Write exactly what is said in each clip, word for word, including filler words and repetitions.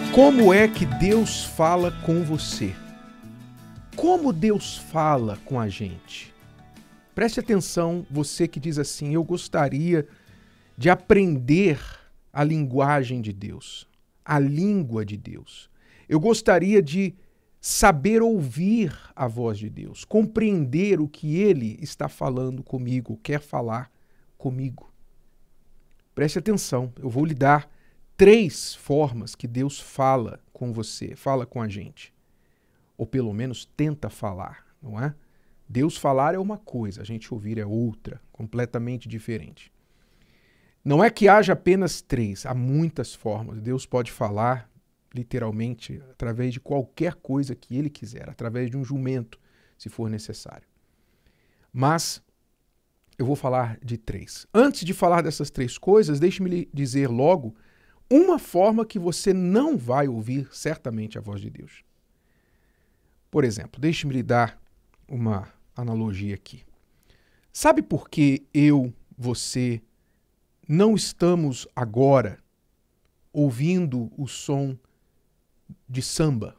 Como é que Deus fala com você? Como Deus fala com a gente? Preste atenção, você que diz assim, eu gostaria de aprender a linguagem de Deus, a língua de Deus. Eu gostaria de saber ouvir a voz de Deus, compreender o que Ele está falando comigo, quer falar comigo. Preste atenção, eu vou lhe dar três formas que Deus fala com você, fala com a gente. Ou pelo menos tenta falar, não é? Deus falar é uma coisa, a gente ouvir é outra, completamente diferente. Não é que haja apenas três, há muitas formas. Deus pode falar, literalmente, através de qualquer coisa que Ele quiser, através de um jumento, se for necessário. Mas eu vou falar de três. Antes de falar dessas três coisas, deixe-me lhe dizer logo uma forma que você não vai ouvir certamente a voz de Deus. Por exemplo, deixe-me lhe dar uma analogia aqui. Sabe por que eu, você, não estamos agora ouvindo o som de samba?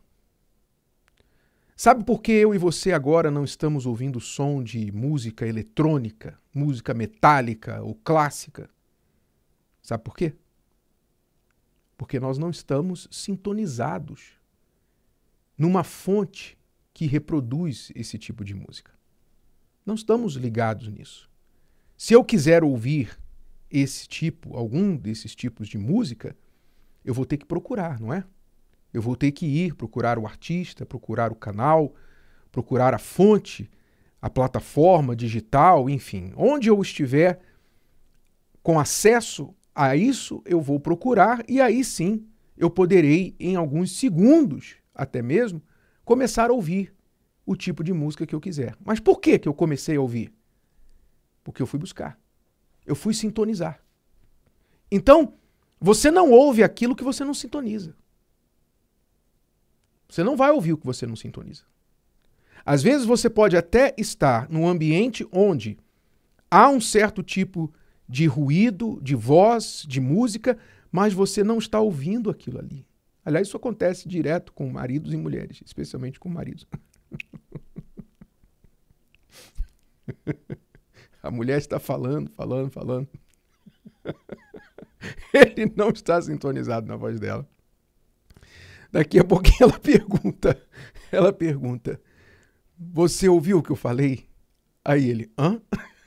Sabe por que eu e você agora não estamos ouvindo o som de música eletrônica, música metálica ou clássica? Sabe por quê? Porque nós não estamos sintonizados numa fonte que reproduz esse tipo de música. Não estamos ligados nisso. Se eu quiser ouvir esse tipo, algum desses tipos de música, eu vou ter que procurar, não é? Eu vou ter que ir procurar o artista, procurar o canal, procurar a fonte, a plataforma digital, enfim. Onde eu estiver com acesso a isso, eu vou procurar e aí sim eu poderei, em alguns segundos até mesmo, começar a ouvir o tipo de música que eu quiser. Mas por que que eu comecei a ouvir? Porque eu fui buscar. Eu fui sintonizar. Então, você não ouve aquilo que você não sintoniza. Você não vai ouvir o que você não sintoniza. Às vezes você pode até estar num ambiente onde há um certo tipo de ruído, de voz, de música, mas você não está ouvindo aquilo ali. Aliás, isso acontece direto com maridos e mulheres, especialmente com maridos. A mulher está falando, falando, falando. Ele não está sintonizado na voz dela. Daqui a pouquinho ela pergunta, ela pergunta, você ouviu o que eu falei? Aí ele, hã?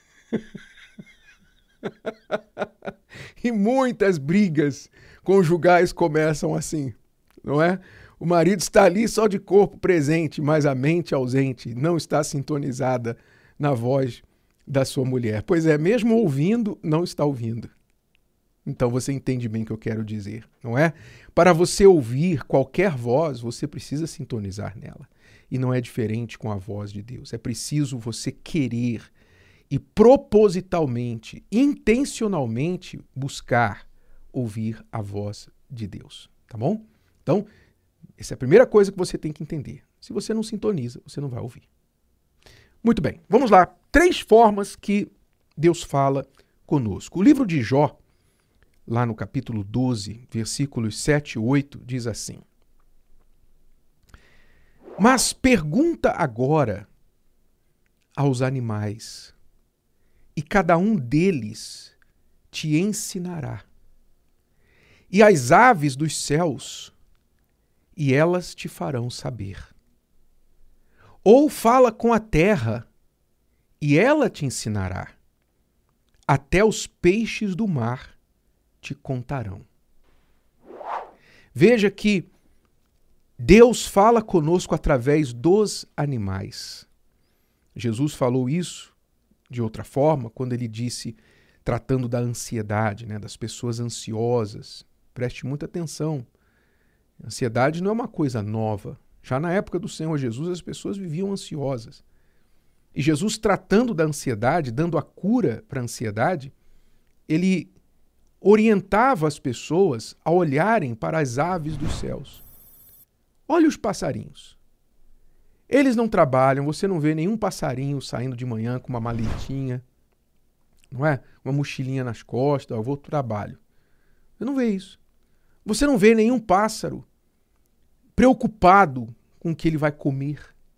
E muitas brigas conjugais começam assim, não é? O marido está ali só de corpo presente, mas a mente ausente, não está sintonizada na voz da sua mulher. Pois é, mesmo ouvindo, não está ouvindo. Então você entende bem o que eu quero dizer, não é? Para você ouvir qualquer voz, você precisa sintonizar nela. E não é diferente com a voz de Deus. É preciso você querer e propositalmente, intencionalmente buscar ouvir a voz de Deus, tá bom? Então, essa é a primeira coisa que você tem que entender. Se você não sintoniza, você não vai ouvir. Muito bem, vamos lá. Três formas que Deus fala conosco. O livro de Jó, lá no capítulo doze, versículos sete e oito, diz assim: Mas pergunta agora aos animais, e cada um deles te ensinará, e às aves dos céus, e elas te farão saber. Ou fala com a terra, e ela te ensinará. Até os peixes do mar te contarão. Veja que Deus fala conosco através dos animais. Jesus falou isso de outra forma quando ele disse, tratando da ansiedade, né, das pessoas ansiosas. Preste muita atenção. Ansiedade não é uma coisa nova. Já na época do Senhor Jesus, as pessoas viviam ansiosas. E Jesus, tratando da ansiedade, dando a cura para a ansiedade, ele orientava as pessoas a olharem para as aves dos céus. Olha os passarinhos. Eles não trabalham, você não vê nenhum passarinho saindo de manhã com uma maletinha, não é? Uma mochilinha nas costas, eu vou para o trabalho. Você não vê isso. Você não vê nenhum pássaro preocupado com o que ele vai comer,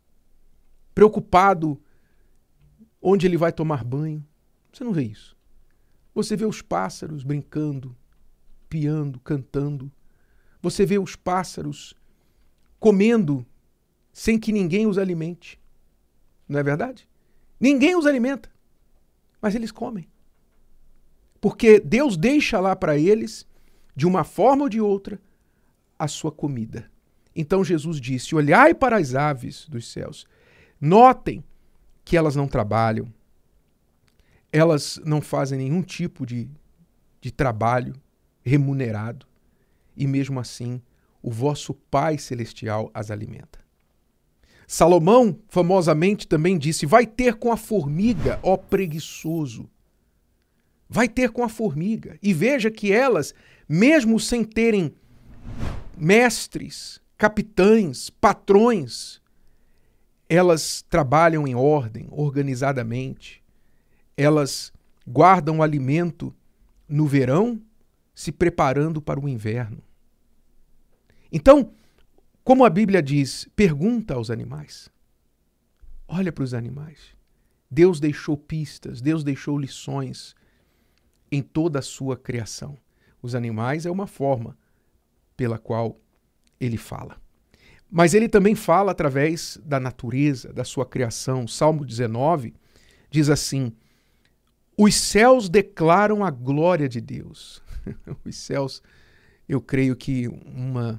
preocupado onde ele vai tomar banho. Você não vê isso. Você vê os pássaros brincando, piando, cantando. Você vê os pássaros comendo sem que ninguém os alimente. Não é verdade? Ninguém os alimenta, mas eles comem. Porque Deus deixa lá para eles, de uma forma ou de outra, a sua comida. Então Jesus disse: olhai para as aves dos céus. Notem que elas não trabalham, elas não fazem nenhum tipo de, de trabalho remunerado, e mesmo assim o vosso Pai Celestial as alimenta. Salomão, famosamente, também disse: vai ter com a formiga, ó preguiçoso. Vai ter com a formiga. E veja que elas, mesmo sem terem mestres, capitães, patrões, elas trabalham em ordem, organizadamente. Elas guardam o alimento no verão, se preparando para o inverno. Então, como a Bíblia diz, pergunta aos animais. Olha para os animais. Deus deixou pistas, Deus deixou lições em toda a sua criação. Os animais é uma forma pela qual ele fala. Mas ele também fala através da natureza, da sua criação. Salmo dezenove diz assim: os céus declaram a glória de Deus. Os céus, eu creio que uma,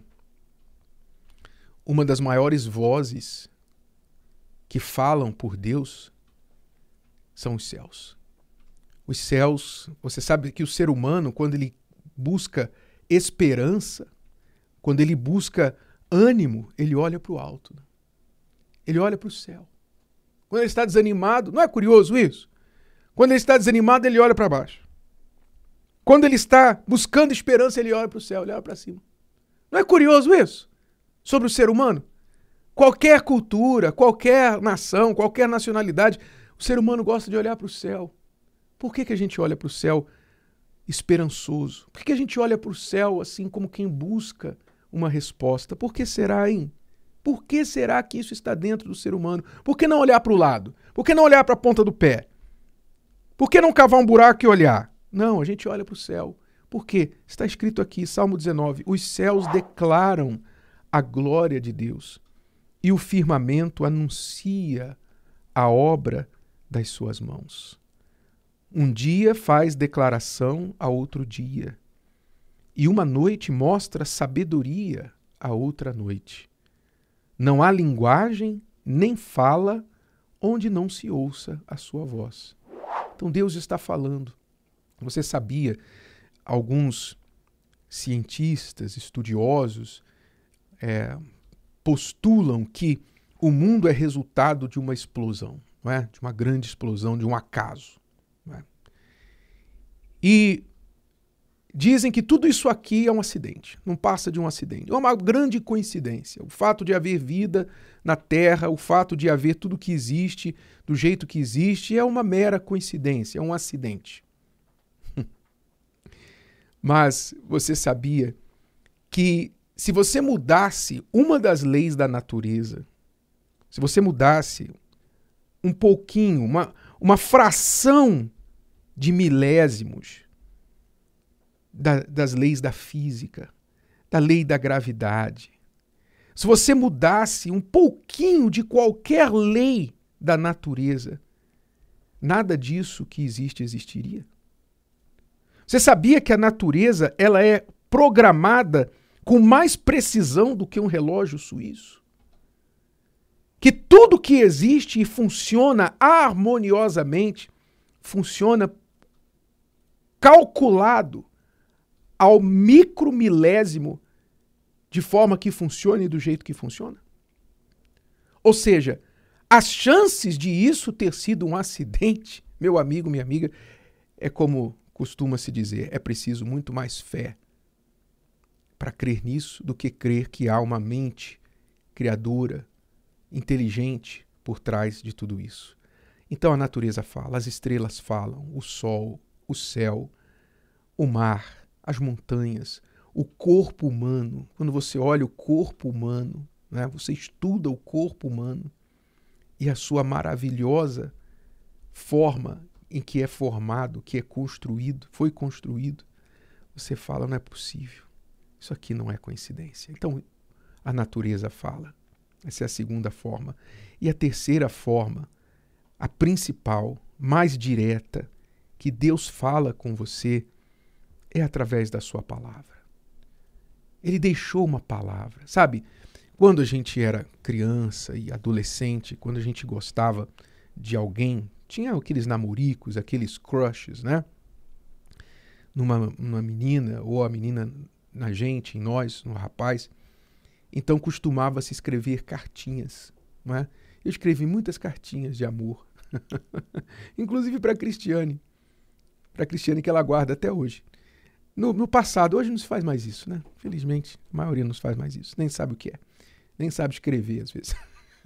uma das maiores vozes que falam por Deus são os céus. Os céus, você sabe que o ser humano, quando ele busca esperança, quando ele busca ânimo, ele olha para o alto. Ele olha para o céu. Quando ele está desanimado, não é curioso isso? Quando ele está desanimado, ele olha para baixo. Quando ele está buscando esperança, ele olha para o céu, ele olha para cima. Não é curioso isso? Sobre o ser humano? Qualquer cultura, qualquer nação, qualquer nacionalidade, o ser humano gosta de olhar para o céu. Por que que a gente olha para o céu esperançoso? Por que que a gente olha para o céu assim como quem busca uma resposta? Por que será, hein? Por que será que isso está dentro do ser humano? Por que não olhar para o lado? Por que não olhar para a ponta do pé? Por que não cavar um buraco e olhar? Não, a gente olha para o céu. Por quê? Está escrito aqui, Salmo dezenove, os céus declaram a glória de Deus e o firmamento anuncia a obra das suas mãos. Um dia faz declaração a outro dia, e uma noite mostra sabedoria a outra noite. Não há linguagem nem fala onde não se ouça a sua voz. Então Deus está falando. Você sabia, alguns cientistas, estudiosos, é, postulam que o mundo é resultado de uma explosão, não é? De uma grande explosão, de um acaso. Não é? E dizem que tudo isso aqui é um acidente, não passa de um acidente. É uma grande coincidência. O fato de haver vida na Terra, o fato de haver tudo que existe, do jeito que existe, é uma mera coincidência, é um acidente. Mas você sabia que se você mudasse uma das leis da natureza, se você mudasse um pouquinho, uma, uma fração de milésimos da, das leis da física, da lei da gravidade, se você mudasse um pouquinho de qualquer lei da natureza, nada disso que existe existiria. Você sabia que a natureza ela é programada com mais precisão do que um relógio suíço? Que tudo que existe e funciona harmoniosamente funciona calculado ao micromilésimo de forma que funcione do jeito que funciona? Ou seja, as chances de isso ter sido um acidente, meu amigo, minha amiga, é como costuma-se dizer, é preciso muito mais fé para crer nisso do que crer que há uma mente criadora, inteligente por trás de tudo isso. Então a natureza fala, as estrelas falam, o sol, o céu, o mar, as montanhas, o corpo humano, quando você olha o corpo humano, né? Você estuda o corpo humano e a sua maravilhosa forma em que é formado, que é construído, foi construído, você fala, não é possível. Isso aqui não é coincidência. Então, a natureza fala. Essa é a segunda forma. E a terceira forma, a principal, mais direta, que Deus fala com você, é através da sua palavra. Ele deixou uma palavra. Sabe, quando a gente era criança e adolescente, quando a gente gostava de alguém, tinha aqueles namoricos, aqueles crushes, né? Numa, numa menina, ou a menina na gente, em nós, no rapaz. Então costumava se escrever cartinhas, não é? Eu escrevi muitas cartinhas de amor, inclusive para a Cristiane, para a Cristiane que ela guarda até hoje. No, no passado, hoje não se faz mais isso, né? Felizmente, a maioria não se faz mais isso, nem sabe o que é, nem sabe escrever às vezes.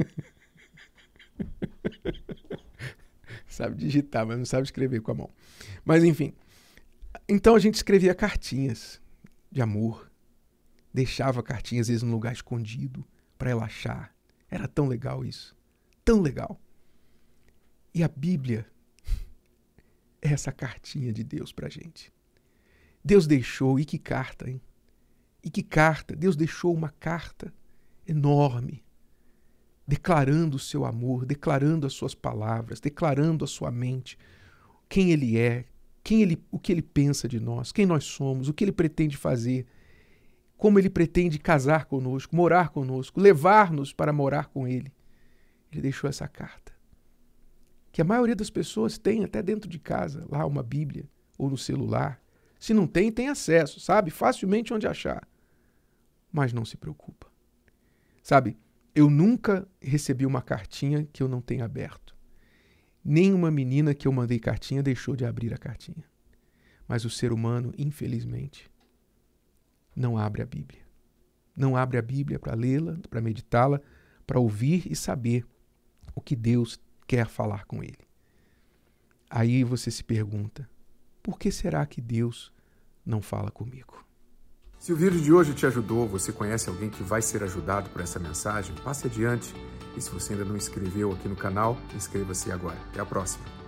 Sabe digitar, mas não sabe escrever com a mão. Mas enfim, então a gente escrevia cartinhas de amor, deixava cartinhas às vezes num lugar escondido para ela achar. Era tão legal isso, tão legal. E a Bíblia é essa cartinha de Deus para a gente. Deus deixou, e que carta, hein? E que carta, Deus deixou uma carta enorme, declarando o seu amor, declarando as suas palavras, declarando a sua mente, quem Ele é, quem ele, o que Ele pensa de nós, quem nós somos, o que Ele pretende fazer, como Ele pretende casar conosco, morar conosco, levar-nos para morar com Ele. Ele deixou essa carta, que a maioria das pessoas tem até dentro de casa, lá uma Bíblia, ou no celular. Se não tem, tem acesso, sabe? Facilmente onde achar. Mas não se preocupa. Sabe, eu nunca recebi uma cartinha que eu não tenha aberto. Nenhuma menina que eu mandei cartinha deixou de abrir a cartinha. Mas o ser humano, infelizmente, não abre a Bíblia. Não abre a Bíblia para lê-la, para meditá-la, para ouvir e saber o que Deus quer falar com ele. Aí você se pergunta, por que será que Deus não fala comigo? Se o vídeo de hoje te ajudou, você conhece alguém que vai ser ajudado por essa mensagem, passe adiante. E se você ainda não inscreveu aqui no canal, inscreva-se agora. Até a próxima.